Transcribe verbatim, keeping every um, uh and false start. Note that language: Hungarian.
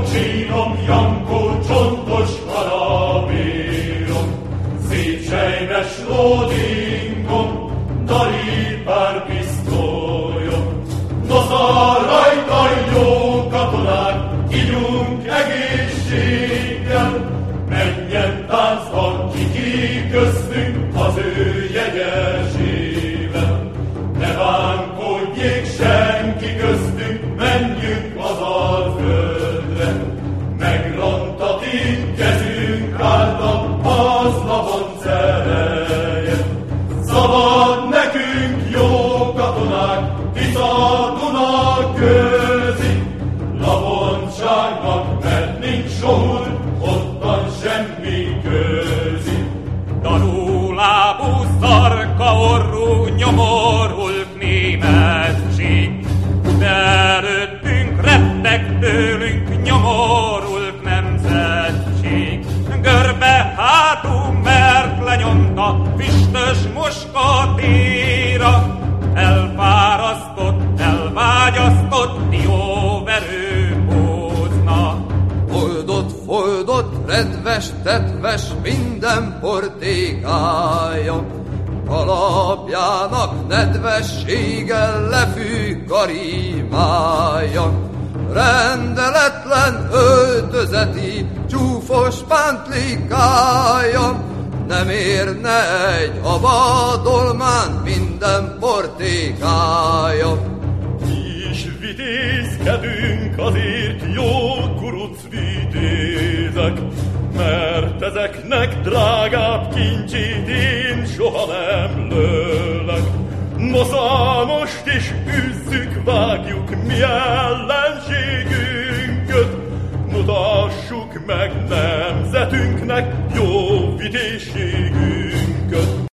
csinom, Jankó, csontos karabérom, szép sejmes lódingom, Dari pár pisztolyom. Noza rajta jó katonák, ígyunk egészséggel, menjen táncba ki köztünk az ő jegyesével. Ne bánkodjék senki köztünk, menjünk az Alföldre, megrontatik kezünk által az lavonc ereje. Szabad nekünk jó katonák, Tisza Duna közi, Lavoncságnak, mert nincs sohud, ottan semmi közi. Darulábú, szarka orrú, nyomorult németség, de előttünk retteg tőlünk nyomorult nemzetség. Görbe hátú, mert lenyomta füstös moskatéra, elfárasztott, elvágyasztott jó verő hózna. Foldott, foldott, redves, tetves minden portékája, alapjának nedvességgel lefű karimája. Rendeletlen öltözeti, csúfos pántlikája, nem érne egy avadolmánt minden portékája. Mi is vitézkedünk, azért jó kuruc vitézek, mert ezeknek drágább kincsét én soha nem lőlek. Nosza most is üzzük, vágjuk mi ellenségünket, mutassuk meg nemzetünknek jó vitézségünket.